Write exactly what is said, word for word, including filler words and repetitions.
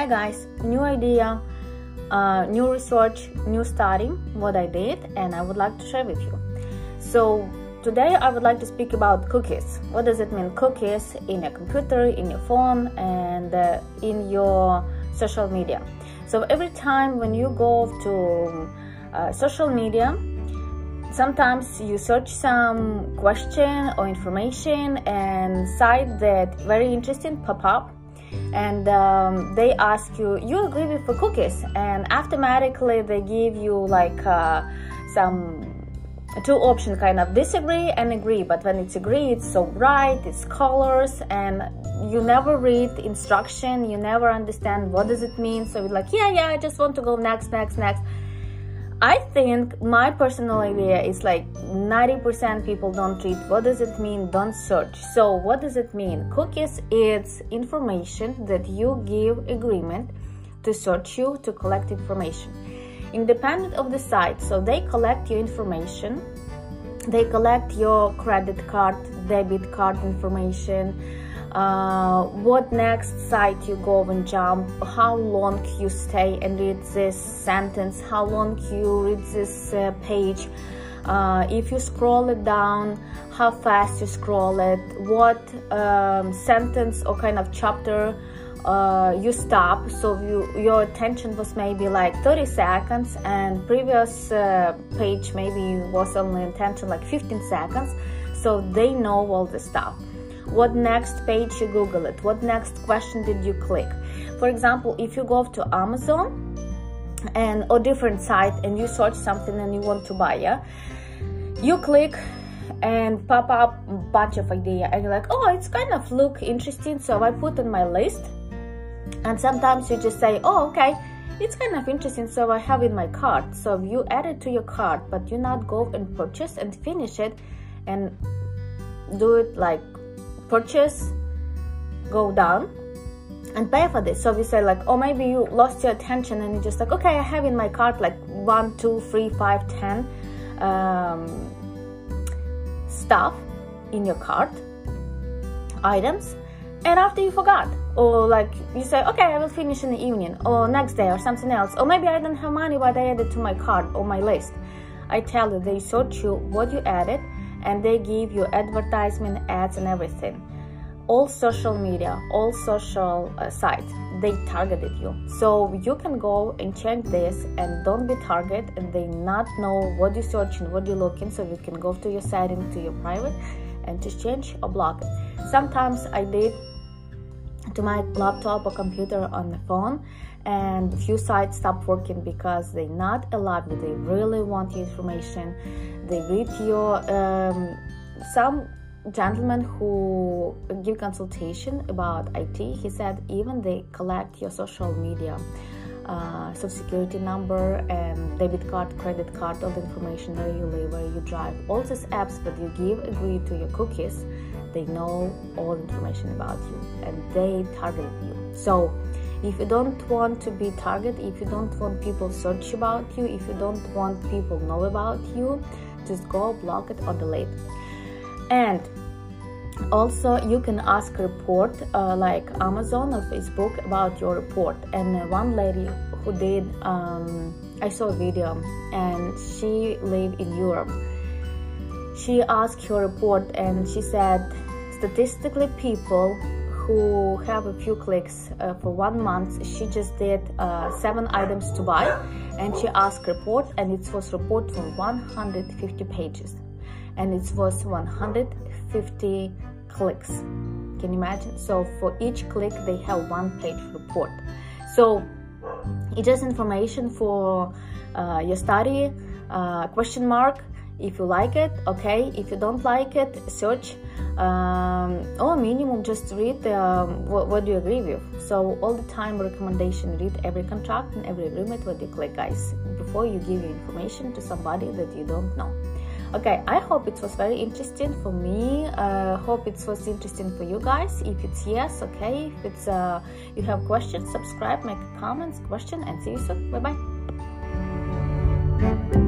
Hi guys, new idea, uh, new research, new study, what I did, and I would like to share with you. So today I would like to speak about cookies. What does it mean, cookies in your computer, in your phone, and uh, in your social media? So every time when you go to uh, social media, sometimes you search some question or information and site that very interesting pop up, and um, they ask you, you agree with the cookies, and automatically they give you like uh, some two options, kind of disagree and agree. But when it's agree, it's so bright, it's colors, and you never read instruction, you never understand what does it mean. So you're like, yeah yeah I just want to go next next next. I think my personal idea is like ninety percent people don't read what does it mean, don't search. So what does it mean? Cookies is information that you give agreement to search you to collect information independent of the site. So they collect your information, they collect your credit card, debit card information, uh, what next site you go and jump, how long you stay and read this sentence, how long you read this uh, page, uh, if you scroll it down, how fast you scroll it, what um, sentence or kind of chapter uh, you stop. So you, your attention was maybe like thirty seconds, and previous uh, page maybe was only attention like fifteen seconds. So they know all the stuff. What next page you Google it, what next question did you click. For example, if you go to Amazon and or different site and you search something and you want to buy, yeah, you click and pop up a bunch of idea and you're like, oh, it's kind of look interesting, so I put on my list. And sometimes you just say, oh, okay, it's kind of interesting, so I have in my cart. So you add it to your cart, but you not go and purchase and finish it and do it like purchase, go down and pay for this. So we say like, oh, maybe you lost your attention and you're just like, okay, I have in my cart like one, two, three, five, ten um, stuff in your cart, items, and after you forgot, or like you say, okay, I will finish in the evening or next day or something else, or maybe I don't have money but I added to my cart or my list. I tell you, they search you what you added, and they give you advertisement, ads and everything. All social media, all social uh, sites, they targeted you. So you can go and check this and don't be targeted, and they not know what you search and what you're looking. So you can go to your setting, to your private, and just change or block it. Sometimes I did to my laptop or computer on the phone, and a few sites stop working because they not allow you. They really want your information. They read your um, some gentleman who give consultation about I T, he said even they collect your social media, uh, social security number and debit card, credit card, all the information, where you live, where you drive, all these apps that you give agree to your cookies. They know all information about you and they target you. So if you don't want to be targeted, if you don't want people search about you, if you don't want people know about you, just go block it or delete. And also you can ask a report uh, like Amazon or Facebook about your report. And uh, one lady who did, um, I saw a video, and she lived in Europe. She asked her report and she said statistically people who have a few clicks uh, for one month, she just did uh, seven items to buy, and she asked report, and it was report for one hundred fifty pages, and it was one hundred fifty clicks. Can you imagine? So for each click they have one page report. So it's just information for uh, your study, uh, question mark. If you like it, okay. If you don't like it, search, um, or minimum just read um, what, what do you agree with. So all the time recommendation, read every contract and every agreement what you click, guys, before you give your information to somebody that you don't know. Okay, I hope it was very interesting for me. Uh, hope it was interesting for you guys. If it's yes, okay. If it's uh, you have questions, subscribe, make a comments, question, and see you soon. Bye bye.